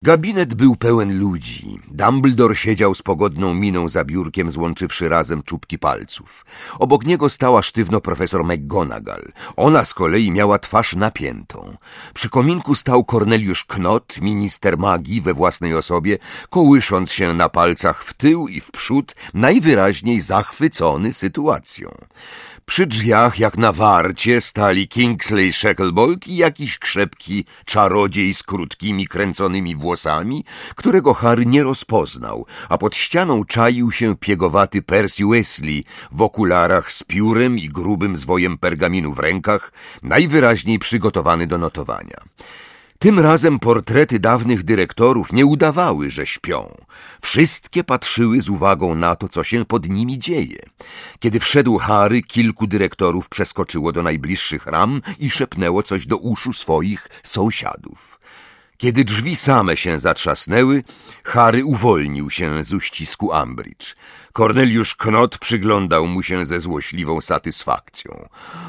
Gabinet był pełen ludzi. Dumbledore siedział z pogodną miną za biurkiem, złączywszy razem czubki palców. Obok niego stała sztywno profesor McGonagall. Ona z kolei miała twarz napiętą. Przy kominku stał Corneliusz Knott, minister magii we własnej osobie, kołysząc się na palcach w tył i w przód, najwyraźniej zachwycony sytuacją. Przy drzwiach, jak na warcie, stali Kingsley Shacklebolt i jakiś krzepki czarodziej z krótkimi, kręconymi włosami, którego Harry nie rozpoznał, a pod ścianą czaił się piegowaty Percy Weasley w okularach z piórem i grubym zwojem pergaminu w rękach, najwyraźniej przygotowany do notowania. Tym razem portrety dawnych dyrektorów nie udawały, że śpią. Wszystkie patrzyły z uwagą na to, co się pod nimi dzieje. Kiedy wszedł Harry, kilku dyrektorów przeskoczyło do najbliższych ram i szepnęło coś do uszu swoich sąsiadów. Kiedy drzwi same się zatrzasnęły, Harry uwolnił się z uścisku Umbridge. Corneliusz Knott przyglądał mu się ze złośliwą satysfakcją.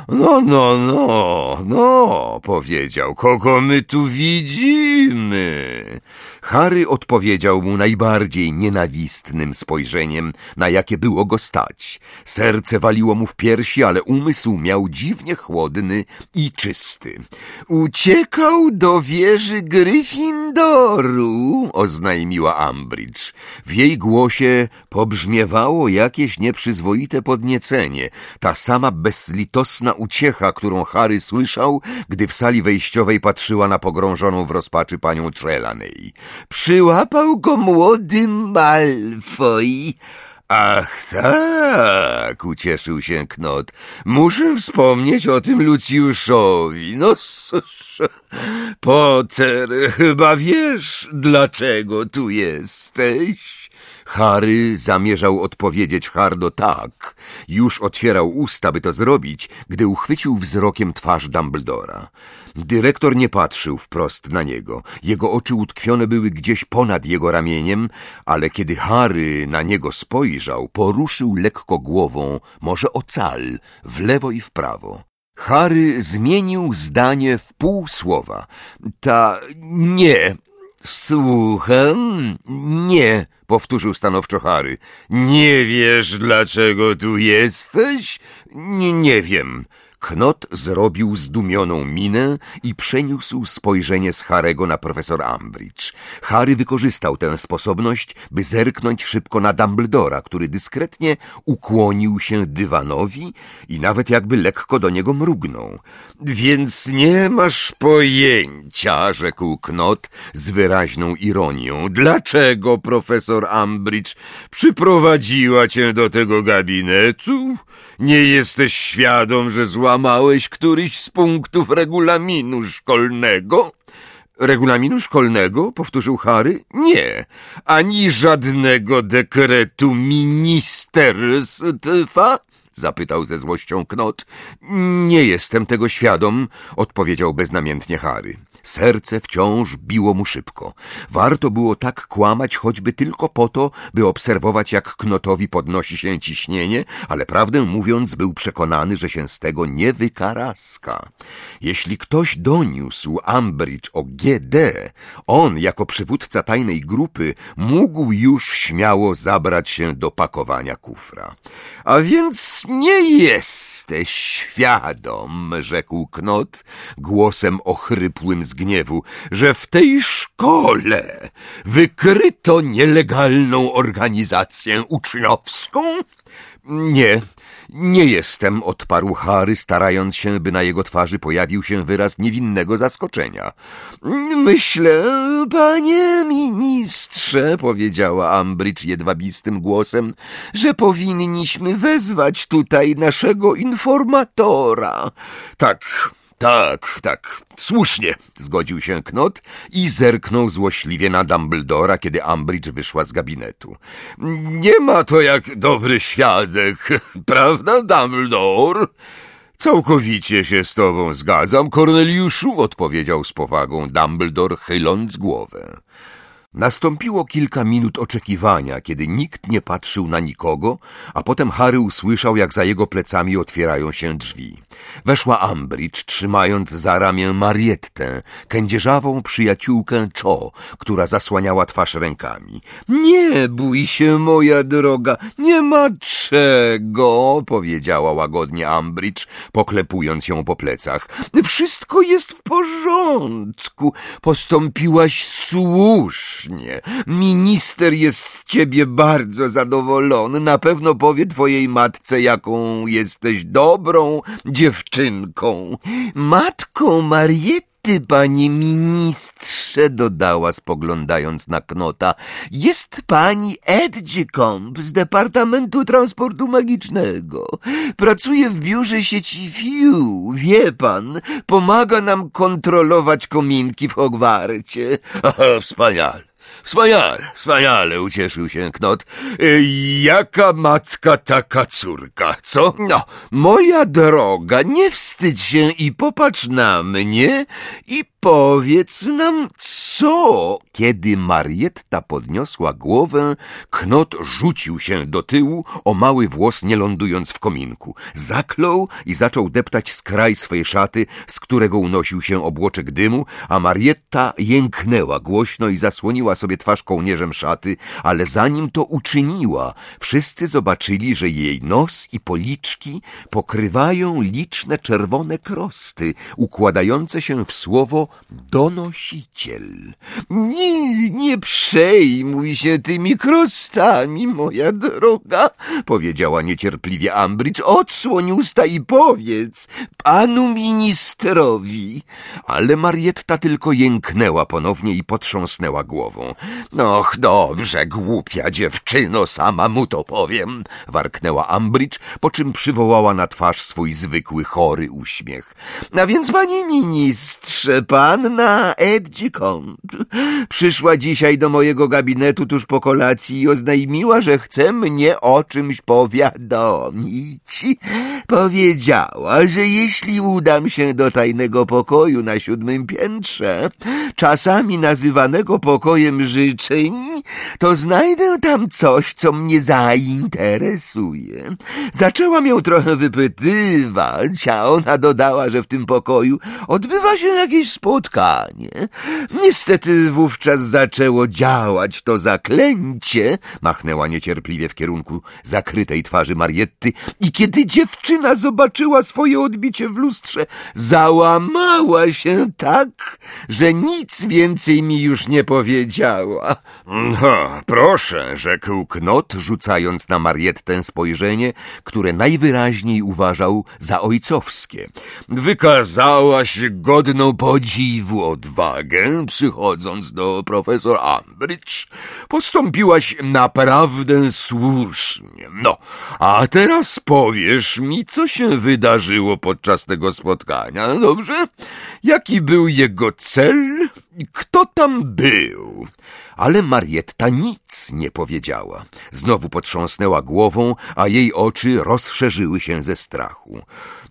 No, powiedział, kogo my tu widzimy? Harry odpowiedział mu najbardziej nienawistnym spojrzeniem, na jakie było go stać. Serce waliło mu w piersi, ale umysł miał dziwnie chłodny i czysty. Uciekał do wieży Gryffindoru, oznajmiła Umbridge. W jej głosie pobrzmiewało jakieś nieprzyzwoite podniecenie, ta sama bezlitosna uciecha, którą Harry słyszał, gdy w sali wejściowej patrzyła na pogrążoną w rozpaczy panią Trelawney. Przyłapał go młody Malfoy. Ach tak, ucieszył się Knott. Muszę wspomnieć o tym Lucjuszowi. No, Potter, chyba wiesz, dlaczego tu jesteś? Harry zamierzał odpowiedzieć hardo tak. Już otwierał usta, by to zrobić, gdy uchwycił wzrokiem twarz Dumbledora. Dyrektor nie patrzył wprost na niego. Jego oczy utkwione były gdzieś ponad jego ramieniem, ale kiedy Harry na niego spojrzał, poruszył lekko głową, może o cal, w lewo i w prawo. Harry zmienił zdanie w pół słowa. Nie. Słucham? Nie, powtórzył stanowczo Harry. Nie wiesz, dlaczego tu jesteś? Nie wiem. Knott zrobił zdumioną minę i przeniósł spojrzenie z Harry'ego na profesor Umbridge. Harry wykorzystał tę sposobność, by zerknąć szybko na Dumbledora, który dyskretnie ukłonił się dywanowi i nawet jakby lekko do niego mrugnął. Więc nie masz pojęcia, rzekł Knott z wyraźną ironią, dlaczego profesor Umbridge przyprowadziła cię do tego gabinetu? Nie jesteś świadom, że złamałeś któryś z punktów regulaminu szkolnego? Regulaminu szkolnego? Powtórzył Harry. Nie, ani żadnego dekretu ministerstwa? Zapytał ze złością Knott. Nie jestem tego świadom, odpowiedział beznamiętnie Harry. Serce wciąż biło mu szybko. Warto było tak kłamać choćby tylko po to, by obserwować, jak Knottowi podnosi się ciśnienie, ale prawdę mówiąc był przekonany, że się z tego nie wykaraska. Jeśli ktoś doniósł Umbridge o GD, on jako przywódca tajnej grupy mógł już śmiało zabrać się do pakowania kufra. A więc nie jesteś świadom, rzekł Knott głosem ochrypłym z gniewu, że w tej szkole wykryto nielegalną organizację uczniowską? Nie jestem, odparł Harry, starając się, by na jego twarzy pojawił się wyraz niewinnego zaskoczenia. Myślę, panie ministrze, powiedziała Umbridge jedwabistym głosem, że powinniśmy wezwać tutaj naszego informatora. Tak, słusznie, zgodził się Knott i zerknął złośliwie na Dumbledora, kiedy Umbridge wyszła z gabinetu. Nie ma to jak dobry świadek, prawda, Dumbledore? Całkowicie się z tobą zgadzam, Corneliuszu, odpowiedział z powagą Dumbledore, chyląc głowę. Nastąpiło kilka minut oczekiwania, kiedy nikt nie patrzył na nikogo, a potem Harry usłyszał, jak za jego plecami otwierają się drzwi. Weszła Umbridge, trzymając za ramię Mariettę, kędzierzawą przyjaciółkę Cho, która zasłaniała twarz rękami. Nie bój się, moja droga, nie ma czego, powiedziała łagodnie Umbridge, poklepując ją po plecach. Wszystko jest w porządku, postąpiłaś słusznie. Minister jest z ciebie bardzo zadowolony. Na pewno powie twojej matce, jaką jesteś dobrą dziewczynką. Matką Marietty, panie ministrze, dodała, spoglądając na Knota, jest pani Edgecombe z Departamentu Transportu Magicznego. Pracuje w biurze sieci Fiu. Wie pan, pomaga nam kontrolować kominki w Hogwarcie. Wspaniale. Wspaniale, ucieszył się Knot. Jaka matka, taka córka, co? No, moja droga, nie wstydź się i popatrz na mnie i powiedz nam, co? Kiedy Marietta podniosła głowę, Knot rzucił się do tyłu, o mały włos nie lądując w kominku. Zaklął i zaczął deptać skraj swej szaty, z którego unosił się obłoczek dymu, a Marietta jęknęła głośno i zasłoniła sobie twarz kołnierzem szaty, ale zanim to uczyniła, wszyscy zobaczyli, że jej nos i policzki pokrywają liczne czerwone krosty, układające się w słowo donosiciel. Nie przejmuj się tymi krostami, moja droga, powiedziała niecierpliwie Umbridge. Odsłoń usta i powiedz panu ministrowi. Ale Marietta tylko jęknęła ponownie i potrząsnęła głową. Och, dobrze, głupia dziewczyno, sama mu to powiem, warknęła Umbridge, po czym przywołała na twarz swój zwykły, chory uśmiech. A więc, panie ministrze, panna Edgecombe przyszła dzisiaj do mojego gabinetu tuż po kolacji i oznajmiła, że chce mnie o czymś powiadomić. Powiedziała, że jeśli udam się do tajnego pokoju na 7. piętrze, czasami nazywanego pokojem życzeń, to znajdę tam coś, co mnie zainteresuje. Zaczęłam ją trochę wypytywać, a ona dodała, że w tym pokoju odbywa się jakieś spotkanie. Niestety wówczas zaczęło działać to zaklęcie, machnęła niecierpliwie w kierunku zakrytej twarzy Marietty, i kiedy dziewczyna zobaczyła swoje odbicie w lustrze, załamała się tak, że nic więcej mi już nie powiedziała. Proszę, rzekł Knot, rzucając na Mariettę spojrzenie, które najwyraźniej uważał za ojcowskie. Wykazałaś godną podziwu odwagę, przychodząc do profesor Umbridge. Postąpiłaś naprawdę słusznie. No, a teraz powiesz mi, co się wydarzyło podczas tego spotkania, dobrze? Jaki był jego cel? Kto tam był? Ale Marietta nic nie powiedziała. Znowu potrząsnęła głową, a jej oczy rozszerzyły się ze strachu.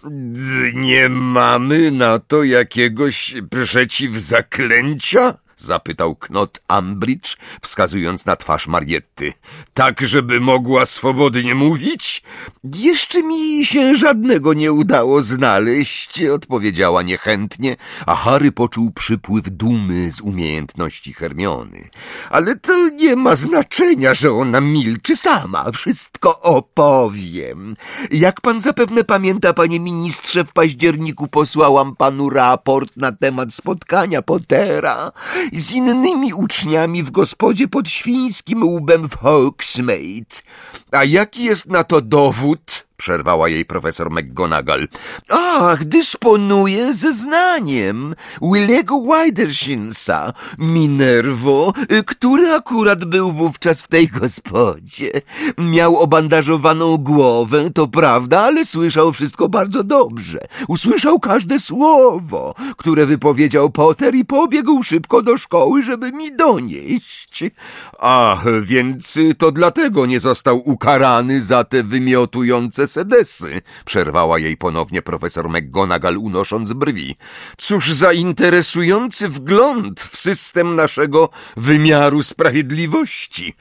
Nie mamy na to jakiegoś przeciwzaklęcia? Zapytał Knot Umbridge, wskazując na twarz Marietty. Tak, żeby mogła swobodnie mówić? Jeszcze mi się żadnego nie udało znaleźć, odpowiedziała niechętnie, a Harry poczuł przypływ dumy z umiejętności Hermiony. Ale to nie ma znaczenia, że ona milczy, sama wszystko opowiem. Jak pan zapewne pamięta, panie ministrze, w październiku posłałam panu raport na temat spotkania Pottera z innymi uczniami w gospodzie pod Świńskim Łbem w Hogsmeade. A jaki jest na to dowód? Przerwała jej profesor McGonagall. Ach, dysponuję zeznaniem Willego Widershinsa, Minervo, który akurat był wówczas w tej gospodzie. Miał obandażowaną głowę, to prawda, ale słyszał wszystko bardzo dobrze. Usłyszał każde słowo, które wypowiedział Potter i pobiegł szybko do szkoły, żeby mi donieść. Ach, więc to dlatego nie został ukarany za te wymiotujące Mercedesy, przerwała jej ponownie profesor McGonagall, unosząc brwi. Cóż za interesujący wgląd w system naszego wymiaru sprawiedliwości.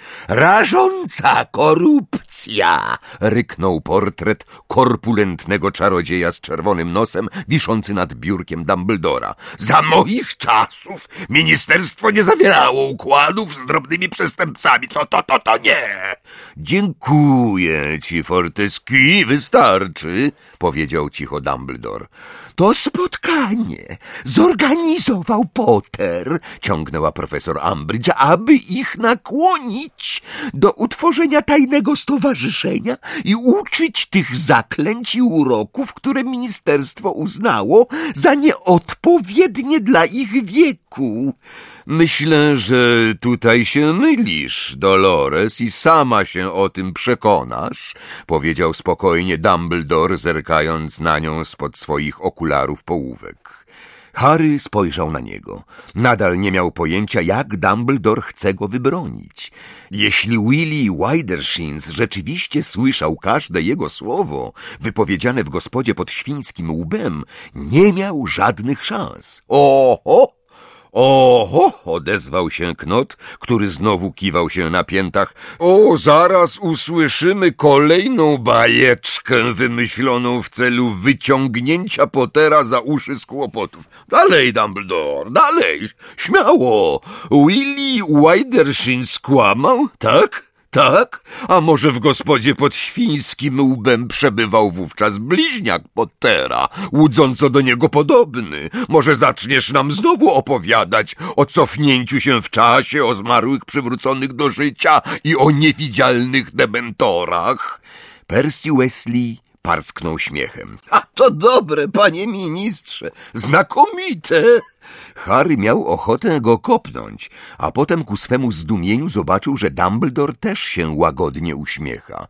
Rażąca korupcja, ryknął portret korpulentnego czarodzieja z czerwonym nosem, wiszący nad biurkiem Dumbledora. Za moich czasów ministerstwo nie zawierało układów z drobnymi przestępcami. Co to nie? Dziękuję ci, Fortescue, wystarczy, powiedział cicho Dumbledore. To spotkanie zorganizował Potter, ciągnęła profesor Umbridge, aby ich nakłonić do utworzenia tajnego stowarzyszenia i uczyć tych zaklęć i uroków, które ministerstwo uznało za nieodpowiednie dla ich wieku. Myślę, że tutaj się mylisz, Dolores, i sama się o tym przekonasz, powiedział spokojnie Dumbledore, zerkając na nią spod swoich okularów połówek. Harry spojrzał na niego. Nadal nie miał pojęcia, jak Dumbledore chce go wybronić. Jeśli Willie Widershins rzeczywiście słyszał każde jego słowo, wypowiedziane w gospodzie pod świńskim łbem, nie miał żadnych szans. Oho! Oho, odezwał się Knot, który znowu kiwał się na piętach. O, zaraz usłyszymy kolejną bajeczkę wymyśloną w celu wyciągnięcia Pottera za uszy z kłopotów. Dalej, Dumbledore, dalej, śmiało. Willie Widershins skłamał, tak? Tak? A może w gospodzie pod świńskim łbem przebywał wówczas bliźniak Pottera, łudząco do niego podobny? Może zaczniesz nam znowu opowiadać o cofnięciu się w czasie, o zmarłych przywróconych do życia i o niewidzialnych dementorach? Percy Weasley parsknął śmiechem. A to dobre, panie ministrze, znakomite! Harry miał ochotę go kopnąć, a potem ku swemu zdumieniu zobaczył, że Dumbledore też się łagodnie uśmiecha.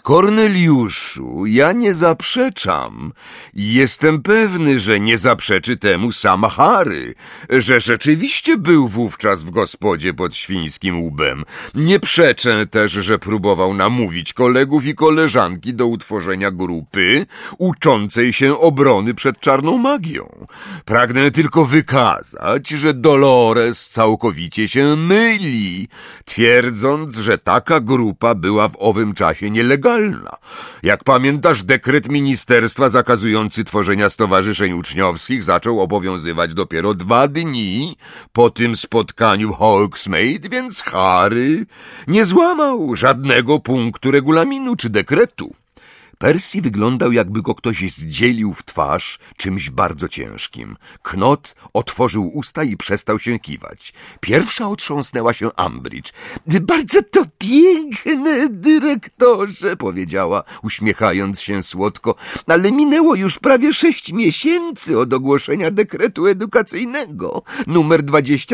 Korneliuszu, ja nie zaprzeczam. Jestem pewny, że nie zaprzeczy temu sam Harry, że rzeczywiście był wówczas w gospodzie pod świńskim łbem. Nie przeczę też, że próbował namówić kolegów i koleżanki do utworzenia grupy uczącej się obrony przed czarną magią. Pragnę tylko wykazać, że Dolores całkowicie się myli, twierdząc, że taka grupa była w owym czasie nielegalna. Jak pamiętasz, dekret ministerstwa zakazujący tworzenia stowarzyszeń uczniowskich zaczął obowiązywać dopiero 2 dni po tym spotkaniu w Hogsmeade, więc Harry nie złamał żadnego punktu regulaminu czy dekretu. Percy wyglądał, jakby go ktoś zdzielił w twarz czymś bardzo ciężkim. Knot otworzył usta i przestał się kiwać. Pierwsza otrząsnęła się Umbridge. Bardzo to piękne, dyrektorze, powiedziała, uśmiechając się słodko, ale minęło już prawie 6 miesięcy od ogłoszenia dekretu edukacyjnego, numer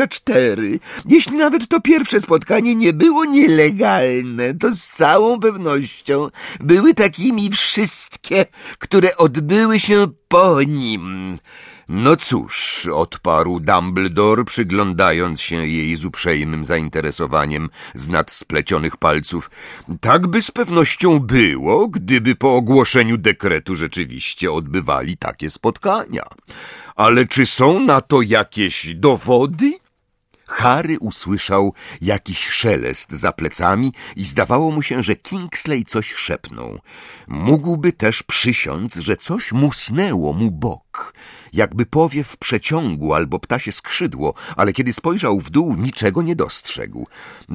24. Jeśli nawet to pierwsze spotkanie nie było nielegalne, to z całą pewnością były takimi wszystkie, które odbyły się po nim. No cóż, odparł Dumbledore, przyglądając się jej z uprzejmym zainteresowaniem z nad splecionych palców. Tak by z pewnością było, gdyby po ogłoszeniu dekretu rzeczywiście odbywali takie spotkania. Ale czy są na to jakieś dowody? Harry usłyszał jakiś szelest za plecami i zdawało mu się, że Kingsley coś szepnął. Mógłby też przysiąc, że coś musnęło mu bok, jakby powiew przeciągu albo ptasie skrzydło, ale kiedy spojrzał w dół, niczego nie dostrzegł.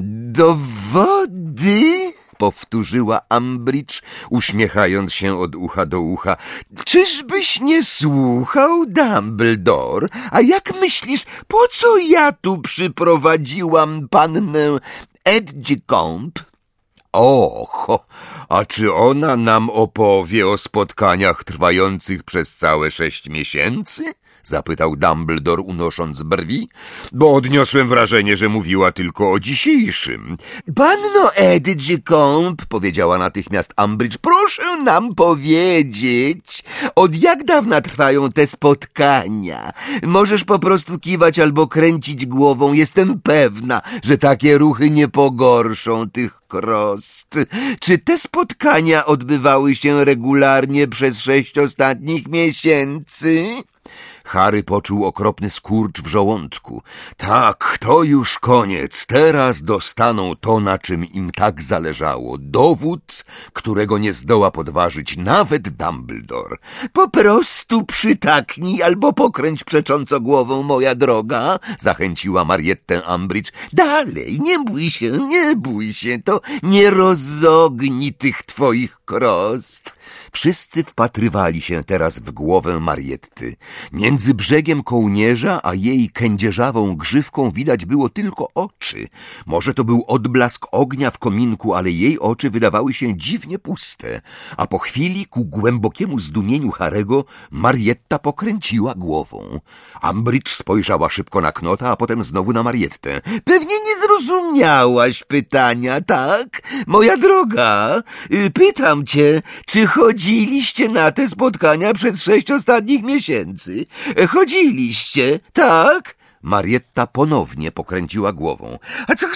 Dowody? Powtórzyła Umbridge, uśmiechając się od ucha do ucha. Czyżbyś nie słuchał, Dumbledore? A jak myślisz, po co ja tu przyprowadziłam pannę Edgecombe? Och, a czy ona nam opowie o spotkaniach trwających przez całe 6 miesięcy? zapytał Dumbledore, unosząc brwi, bo odniosłem wrażenie, że mówiła tylko o dzisiejszym. Panno Edgecombe, powiedziała natychmiast Umbridge, proszę nam powiedzieć, od jak dawna trwają te spotkania? Możesz po prostu kiwać albo kręcić głową. Jestem pewna, że takie ruchy nie pogorszą tych krost. Czy te spotkania odbywały się regularnie przez 6 ostatnich miesięcy? Harry poczuł okropny skurcz w żołądku. Tak, to już koniec. Teraz dostaną to, na czym im tak zależało. Dowód, którego nie zdoła podważyć nawet Dumbledore. Po prostu przytaknij albo pokręć przecząco głową, moja droga, zachęciła Mariettę Umbridge. Dalej, nie bój się, to nie rozogni tych twoich krost. Wszyscy wpatrywali się teraz w głowę Marietty. Między brzegiem kołnierza a jej kędzierzawą grzywką widać było tylko oczy. Może to był odblask ognia w kominku, ale jej oczy wydawały się dziwnie puste. A po chwili, ku głębokiemu zdumieniu Harego, Marietta pokręciła głową. Umbridge spojrzała szybko na Knota, a potem znowu na Mariettę. Pewnie nie zrozumiałaś pytania, tak? Moja droga, pytam cię, czy chodziliście na te spotkania przez 6 ostatnich miesięcy? Chodziliście, tak? Marietta ponownie pokręciła głową. A co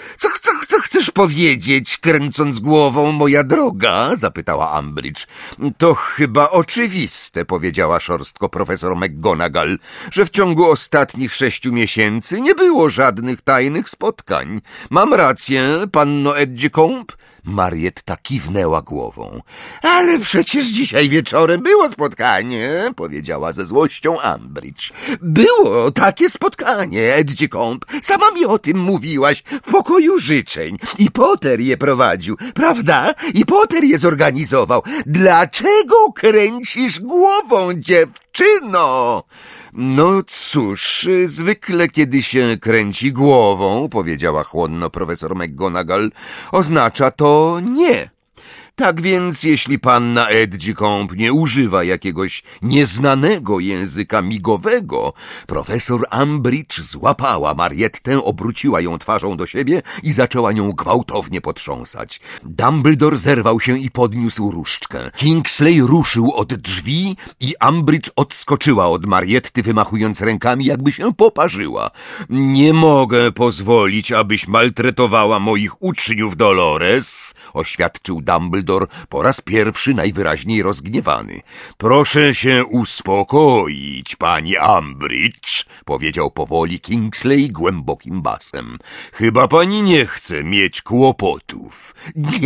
chcesz powiedzieć, kręcąc głową, moja droga? Zapytała Umbridge. To chyba oczywiste, powiedziała szorstko profesor McGonagall, że w ciągu ostatnich 6 miesięcy nie było żadnych tajnych spotkań. Mam rację, panno Edgecombe? Marietta kiwnęła głową. Ale przecież dzisiaj wieczorem było spotkanie, powiedziała ze złością Umbridge. Było takie spotkanie, Edgecombe. Sama mi o tym mówiłaś w pokoju życzeń. I Potter je prowadził, prawda? I Potter je zorganizował. Dlaczego kręcisz głową, dziewczyno? No cóż, zwykle kiedy się kręci głową, powiedziała chłodno profesor McGonagall, oznacza to nie. Tak więc, jeśli panna Edgecombe nie używa jakiegoś nieznanego języka migowego, profesor Umbridge złapała Mariettę, obróciła ją twarzą do siebie i zaczęła nią gwałtownie potrząsać. Dumbledore zerwał się i podniósł różdżkę. Kingsley ruszył od drzwi i Umbridge odskoczyła od Marietty, wymachując rękami, jakby się poparzyła. Nie mogę pozwolić, abyś maltretowała moich uczniów, Dolores, oświadczył Dumbledore, po raz pierwszy najwyraźniej rozgniewany. Proszę się uspokoić, pani Umbridge, powiedział powoli Kingsley głębokim basem. Chyba pani nie chce mieć kłopotów.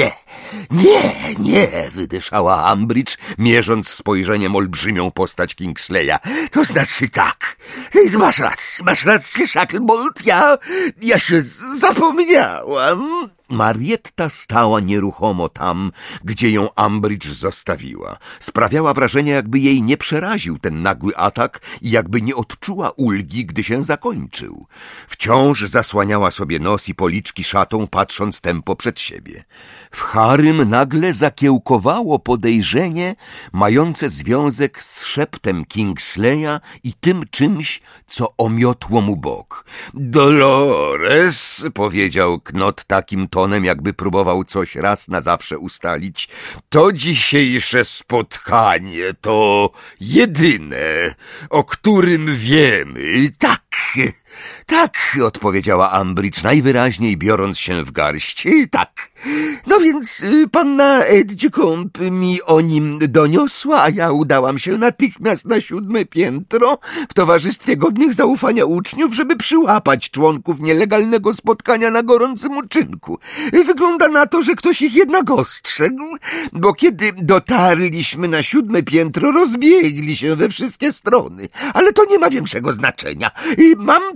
Nie, wydyszała Umbridge, mierząc spojrzeniem olbrzymią postać Kingsleya. To znaczy tak, masz rację, Shacklebolt, ja się zapomniałam. Marietta stała nieruchomo tam, gdzie ją Umbridge zostawiła. Sprawiała wrażenie, jakby jej nie przeraził ten nagły atak i jakby nie odczuła ulgi, gdy się zakończył. Wciąż zasłaniała sobie nos i policzki szatą, patrząc tępo przed siebie. W Harrym nagle zakiełkowało podejrzenie mające związek z szeptem Kingsleya i tym czymś, co omiotło mu bok. Dolores, powiedział Knot takim tonem, jakby próbował coś raz na zawsze ustalić. To dzisiejsze spotkanie to jedyne, o którym wiemy. Tak, odpowiedziała Umbridge, najwyraźniej biorąc się w garść. Tak. No więc panna Edgecombe mi o nim doniosła, a ja udałam się natychmiast na 7. piętro w towarzystwie godnych zaufania uczniów, żeby przyłapać członków nielegalnego spotkania na gorącym uczynku. Wygląda na to, że ktoś ich jednak ostrzegł, bo kiedy dotarliśmy na 7. piętro, rozbiegli się we wszystkie strony. Ale to nie ma większego znaczenia. Mam tutaj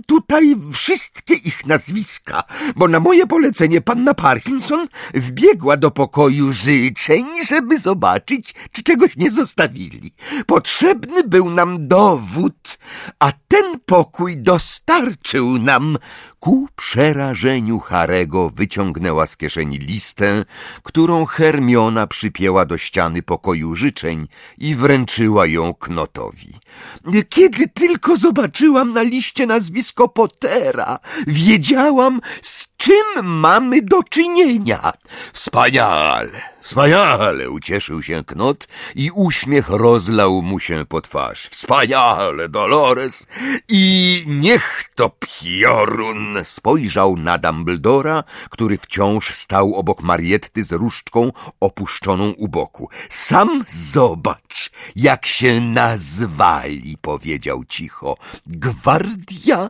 Zapamiętaj wszystkie ich nazwiska, bo na moje polecenie panna Parkinson wbiegła do pokoju życzeń, żeby zobaczyć, czy czegoś nie zostawili. Potrzebny był nam dowód, a ten pokój dostarczył nam. Ku przerażeniu Harego wyciągnęła z kieszeni listę, którą Hermiona przypięła do ściany pokoju życzeń i wręczyła ją Knotowi. Kiedy tylko zobaczyłam na liście nazwisko Pottera, wiedziałam, z czym mamy do czynienia. Wspaniale, wspaniale, ucieszył się Knot i uśmiech rozlał mu się po twarz. Wspaniale, Dolores, i niech to piorun. Spojrzał na Dumbledora, który wciąż stał obok Marietty z różdżką opuszczoną u boku. Sam zobacz, jak się nazwali, powiedział cicho. Gwardia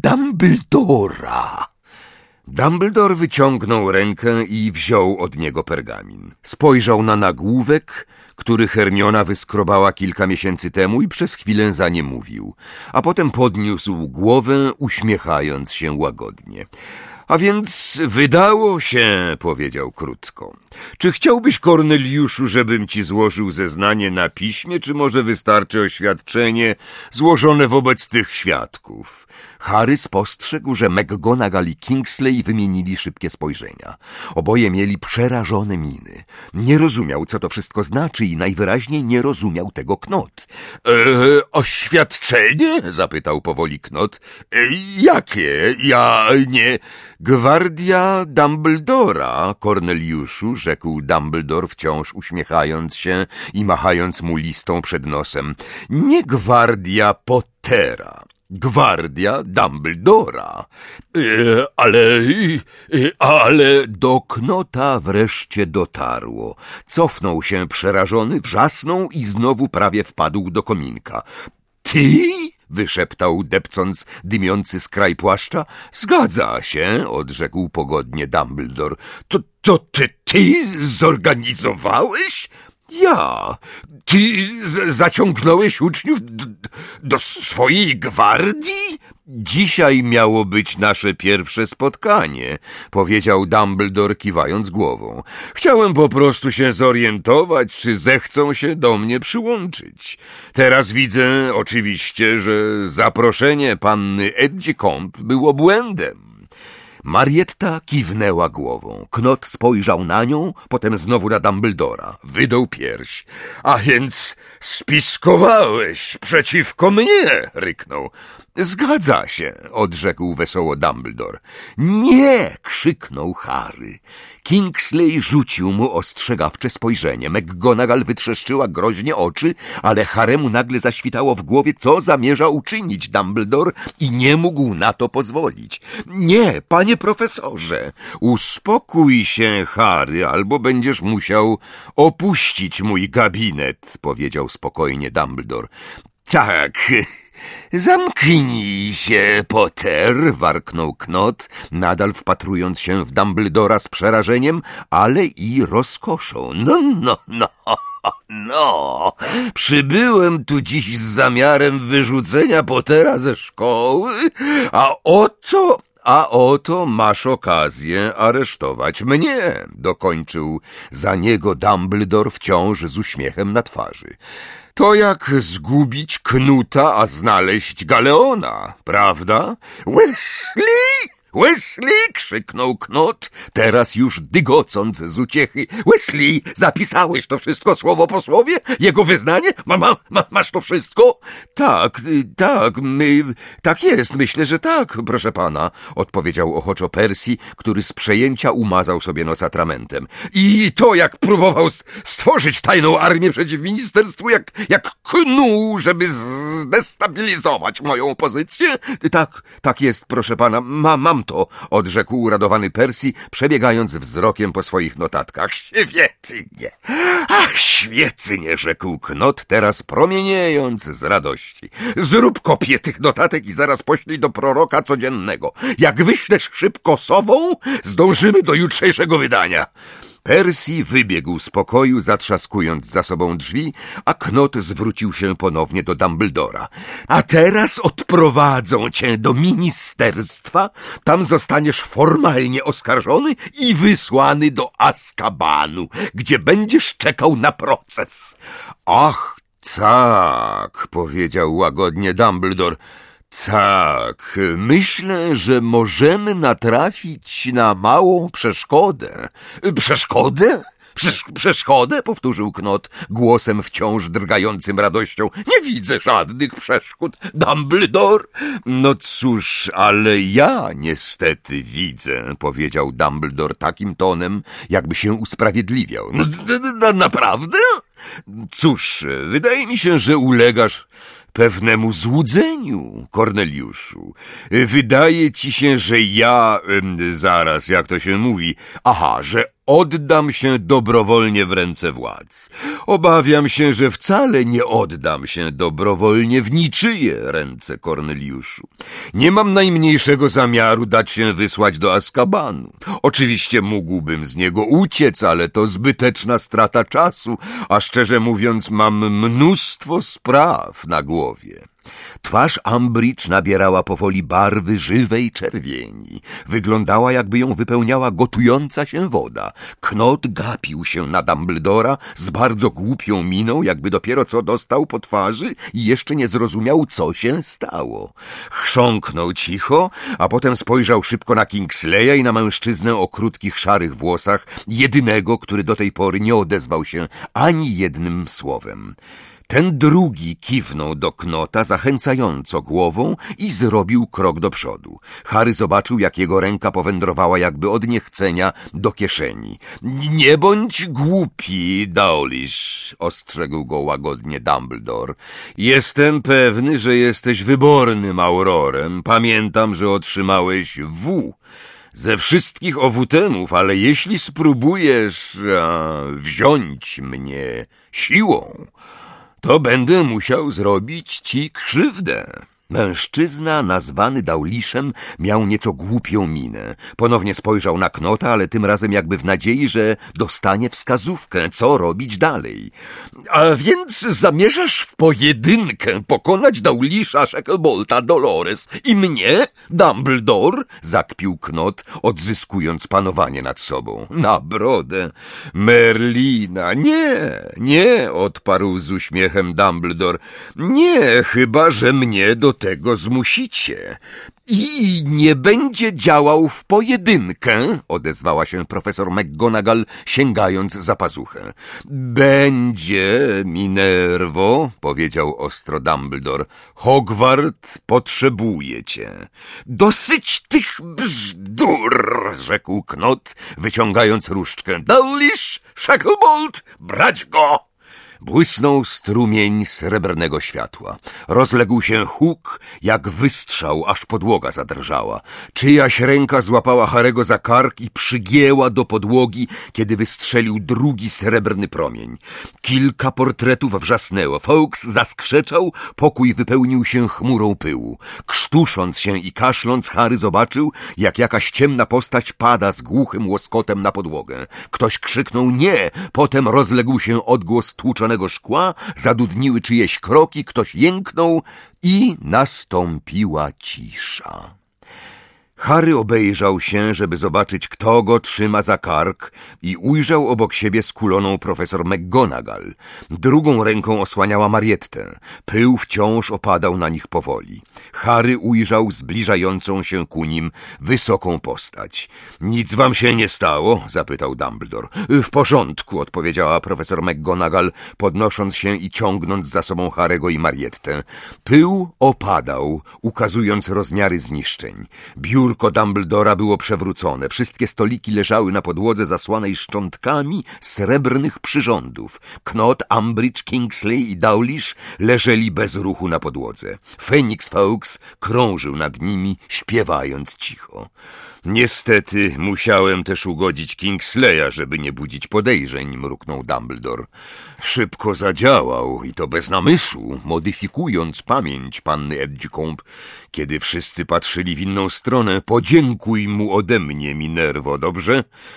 Dumbledora. Dumbledore wyciągnął rękę i wziął od niego pergamin. Spojrzał na nagłówek, który Hermiona wyskrobała kilka miesięcy temu i przez chwilę za nie mówił, a potem podniósł głowę, uśmiechając się łagodnie. A więc wydało się, powiedział krótko. Czy chciałbyś, Korneliuszu, żebym ci złożył zeznanie na piśmie, czy może wystarczy oświadczenie złożone wobec tych świadków? Harry spostrzegł, że McGonagall i Kingsley wymienili szybkie spojrzenia. Oboje mieli przerażone miny. Nie rozumiał, co to wszystko znaczy i najwyraźniej nie rozumiał tego Knot. Oświadczenie? Zapytał powoli Knot. Jakie? Ja nie... Gwardia Dumbledora, Korneliuszu, rzekł Dumbledore, wciąż uśmiechając się i machając mu listą przed nosem. Nie gwardia Pottera. Gwardia Dumbledora. Ale do Knota wreszcie dotarło. Cofnął się przerażony, wrzasnął i znowu prawie wpadł do kominka. Ty? Wyszeptał, depcąc dymiący skraj płaszcza. Zgadza się, odrzekł pogodnie Dumbledore. To ty zorganizowałeś? Ja? Ty zaciągnąłeś uczniów do swojej gwardii? Dzisiaj miało być nasze pierwsze spotkanie, powiedział Dumbledore, kiwając głową. Chciałem po prostu się zorientować, czy zechcą się do mnie przyłączyć. Teraz widzę oczywiście, że zaproszenie panny Edgecombe było błędem. Marietta kiwnęła głową. Knot spojrzał na nią, potem znowu na Dumbledora. Wydął pierś. A więc spiskowałeś przeciwko mnie, ryknął. Zgadza się, odrzekł wesoło Dumbledore. Nie, krzyknął Harry. Kingsley rzucił mu ostrzegawcze spojrzenie. McGonagall wytrzeszczyła groźnie oczy, ale Haremu nagle zaświtało w głowie, co zamierza uczynić Dumbledore i nie mógł na to pozwolić. Nie, panie profesorze, uspokój się, Harry, albo będziesz musiał opuścić mój gabinet, powiedział spokojnie Dumbledore. Tak... Zamknij się, Potter, warknął Knot, nadal wpatrując się w Dumbledora z przerażeniem, ale i rozkoszą. No, przybyłem tu dziś z zamiarem wyrzucenia Pottera ze szkoły, a oto masz okazję aresztować mnie, dokończył za niego Dumbledore wciąż z uśmiechem na twarzy. To jak zgubić Knuta, a znaleźć Galeona, prawda? Wesley! Krzyknął Knot, teraz już dygocąc z uciechy. Wesley, zapisałeś to wszystko słowo po słowie? Jego wyznanie? Masz to wszystko? Tak jest, myślę, że tak, proszę pana, odpowiedział ochoczo Percy, który z przejęcia umazał sobie nos atramentem. I to, jak próbował stworzyć tajną armię przeciw ministerstwu, jak knuł, żeby zdestabilizować moją pozycję? Tak jest, proszę pana, mam to, odrzekł uradowany Percy, przebiegając wzrokiem po swoich notatkach. Świetnie, rzekł Knot, teraz promieniejąc z radości. Zrób kopię tych notatek i zaraz poślij do proroka codziennego. Jak wyślesz szybko sową, zdążymy do jutrzejszego wydania. Percy wybiegł z pokoju, zatrzaskując za sobą drzwi, a Knot zwrócił się ponownie do Dumbledora. A teraz odprowadzą cię do ministerstwa, tam zostaniesz formalnie oskarżony i wysłany do Azkabanu, gdzie będziesz czekał na proces. Ach, tak, powiedział łagodnie Dumbledore. Tak, myślę, że możemy natrafić na małą przeszkodę. Przeszkodę? Przeszkodę? Powtórzył Knot głosem wciąż drgającym radością. Nie widzę żadnych przeszkód, Dumbledore. No cóż, ale ja niestety widzę, powiedział Dumbledore takim tonem, jakby się usprawiedliwiał. Naprawdę? Cóż, wydaje mi się, że ulegasz pewnemu złudzeniu, Korneliuszu. Wydaje ci się, że ja... zaraz, jak to się mówi? Aha, że oddam się dobrowolnie w ręce władz. Obawiam się, że wcale nie oddam się dobrowolnie w niczyje ręce, Korneliuszu. Nie mam najmniejszego zamiaru dać się wysłać do Azkabanu. Oczywiście mógłbym z niego uciec, ale to zbyteczna strata czasu, a szczerze mówiąc mam mnóstwo spraw na głowie. Twarz Umbridge nabierała powoli barwy żywej czerwieni. Wyglądała, jakby ją wypełniała gotująca się woda. Knot gapił się na Dumbledora z bardzo głupią miną, jakby dopiero co dostał po twarzy i jeszcze nie zrozumiał, co się stało. Chrząknął cicho, a potem spojrzał szybko na Kingsleya i na mężczyznę o krótkich, szarych włosach, jedynego, który do tej pory nie odezwał się ani jednym słowem. Ten drugi kiwnął do Knota zachęcająco głową i zrobił krok do przodu. Harry zobaczył, jak jego ręka powędrowała jakby od niechcenia do kieszeni. Nie bądź głupi, Dawlish, ostrzegł go łagodnie Dumbledore. Jestem pewny, że jesteś wybornym aurorem. Pamiętam, że otrzymałeś W. Ze wszystkich owutemów, ale jeśli spróbujesz wziąć mnie siłą, to będę musiał zrobić ci krzywdę. Mężczyzna nazwany Dawlishem miał nieco głupią minę. Ponownie spojrzał na Knota, ale tym razem jakby w nadziei, że dostanie wskazówkę, co robić dalej. A więc zamierzasz w pojedynkę pokonać Dawlisha, Shacklebolta, Dolores i mnie, Dumbledore? Zakpił Knot, odzyskując panowanie nad sobą. Na brodę Merlina. Nie, odparł z uśmiechem Dumbledore. Nie, chyba że mnie do tego zmusicie. I nie będzie działał w pojedynkę, odezwała się profesor McGonagall, sięgając za pazuchę. Będzie, Minervo, powiedział ostro Dumbledore. Hogwart potrzebuje cię. Dosyć tych bzdur, rzekł Knot, wyciągając różdżkę. Dawlish, Shacklebolt, brać go! Błysnął strumień srebrnego światła. Rozległ się huk, jak wystrzał, aż podłoga zadrżała. Czyjaś ręka złapała Harego za kark i przygięła do podłogi, kiedy wystrzelił drugi srebrny promień. Kilka portretów wrzasnęło. Fawkes zaskrzeczał, pokój wypełnił się chmurą pyłu. Krztusząc się i kaszląc, Harry zobaczył, jak jakaś ciemna postać pada z głuchym łoskotem na podłogę. Ktoś krzyknął nie, potem rozległ się odgłos tłuczonego szkła, zadudniły czyjeś kroki, ktoś jęknął i nastąpiła cisza. Harry obejrzał się, żeby zobaczyć, kto go trzyma za kark i ujrzał obok siebie skuloną profesor McGonagall. Drugą ręką osłaniała Mariettę. Pył wciąż opadał na nich powoli. Harry ujrzał zbliżającą się ku nim wysoką postać. Nic wam się nie stało? Zapytał Dumbledore. W porządku, odpowiedziała profesor McGonagall, podnosząc się i ciągnąc za sobą Harry'ego i Mariettę. Pył opadał, ukazując rozmiary zniszczeń. Biurko Dumbledora było przewrócone. Wszystkie stoliki leżały na podłodze zasłanej szczątkami srebrnych przyrządów. Knot, Umbridge, Kingsley i Dawlish leżeli bez ruchu na podłodze. Phoenix Fawkes krążył nad nimi, śpiewając cicho. Niestety musiałem też ugodzić Kingsleya, żeby nie budzić podejrzeń, mruknął Dumbledore. Szybko zadziałał i to bez namysłu, modyfikując pamięć panny Edgecombe. Kiedy wszyscy patrzyli w inną stronę, podziękuj mu ode mnie, Minervo, dobrze?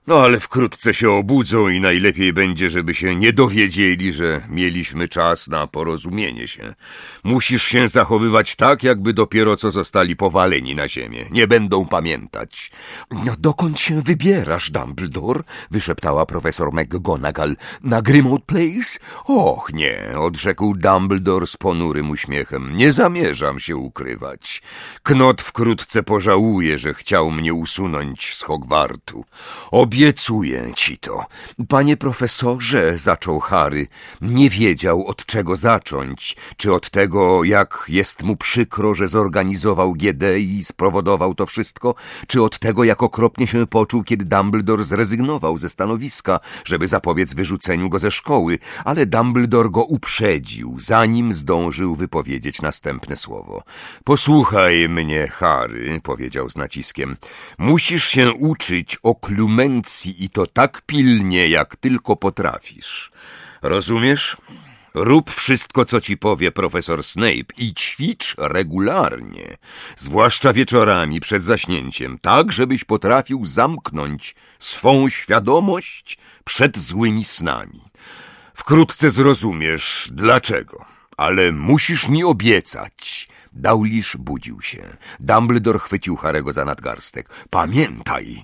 No ale wkrótce się obudzą i najlepiej będzie, żeby się nie dowiedzieli, że mieliśmy czas na porozumienie się. Musisz się zachowywać tak, jakby dopiero co zostali powaleni na ziemię. Nie będą pamiętać. No dokąd się wybierasz, Dumbledore? Wyszeptała profesor McGonagall. Na Grimmauld Place? Och nie, odrzekł Dumbledore z ponurym uśmiechem. Nie zamierzam się ukrywać. Knot wkrótce pożałuje, że chciał mnie usunąć z Hogwartu. Obiecuję ci to. Panie profesorze, zaczął Harry. Nie wiedział, od czego zacząć. Czy od tego, jak jest mu przykro, że zorganizował GD i spowodował to wszystko? Czy od tego, jak okropnie się poczuł, kiedy Dumbledore zrezygnował ze stanowiska, żeby zapobiec wyrzuceniu go ze szkoły? Ale Dumbledore go uprzedził, zanim zdążył wypowiedzieć następne słowo. Posłuchaj mnie, Harry, powiedział z naciskiem. Musisz się uczyć oklumencji i to tak pilnie, jak tylko potrafisz. Rozumiesz? Rób wszystko, co ci powie profesor Snape i ćwicz regularnie, zwłaszcza wieczorami przed zaśnięciem, tak, żebyś potrafił zamknąć swą świadomość przed złymi snami. Wkrótce zrozumiesz, dlaczego, ale musisz mi obiecać. Dowlish budził się. Dumbledore chwycił Harego za nadgarstek. Pamiętaj,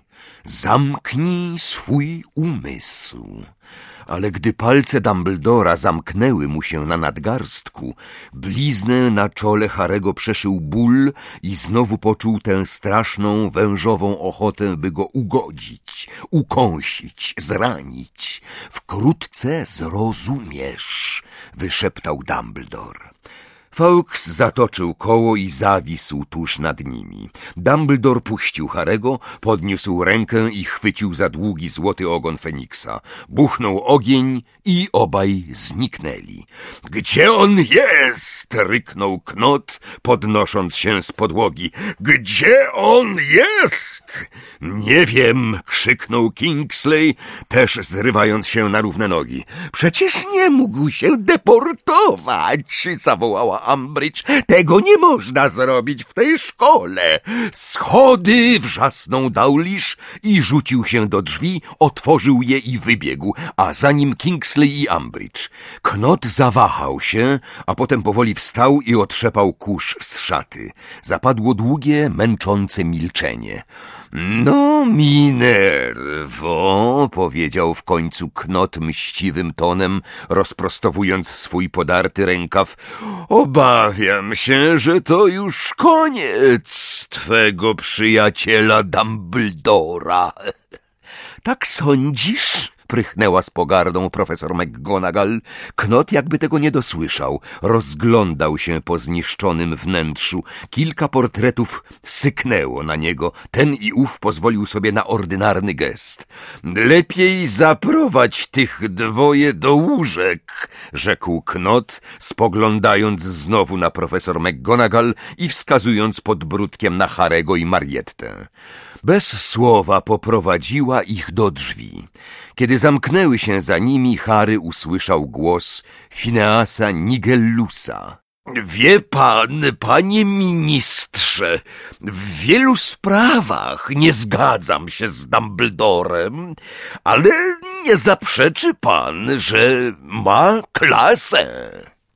zamknij swój umysł. Ale gdy palce Dumbledora zamknęły mu się na nadgarstku, bliznę na czole Harego przeszył ból i znowu poczuł tę straszną, wężową ochotę, by go ugodzić, ukąsić, zranić. Wkrótce zrozumiesz, wyszeptał Dumbledore. Fawkes zatoczył koło i zawisł tuż nad nimi. Dumbledore puścił Harego, podniósł rękę i chwycił za długi złoty ogon Feniksa. Buchnął ogień i obaj zniknęli. Gdzie on jest? Ryknął Knot, podnosząc się z podłogi. Gdzie on jest? Nie wiem, krzyknął Kingsley, też zrywając się na równe nogi. Przecież nie mógł się deportować, zawołała Umbridge. Tego nie można zrobić w tej szkole. Schody! Wrzasnął Dowlish i rzucił się do drzwi, otworzył je i wybiegł, a za nim Kingsley i Umbridge. Knot zawahał się, a potem powoli wstał i otrzepał kurz z szaty. Zapadło długie, męczące milczenie. No, Minervo, powiedział w końcu Knot mściwym tonem, rozprostowując swój podarty rękaw. Obawiam się, że to już koniec twego przyjaciela Dumbledora. Tak sądzisz? Prychnęła z pogardą profesor McGonagall. Knot jakby tego nie dosłyszał. Rozglądał się po zniszczonym wnętrzu. Kilka portretów syknęło na niego. Ten i ów pozwolił sobie na ordynarny gest. Lepiej zaprowadź tych dwoje do łóżek, rzekł Knot, spoglądając znowu na profesor McGonagall i wskazując podbródkiem na Harego i Mariettę. Bez słowa poprowadziła ich do drzwi. Kiedy zamknęły się za nimi, Harry usłyszał głos Phineasa Nigellusa. Wie pan, panie ministrze, w wielu sprawach nie zgadzam się z Dumbledorem, ale nie zaprzeczy pan, że ma klasę.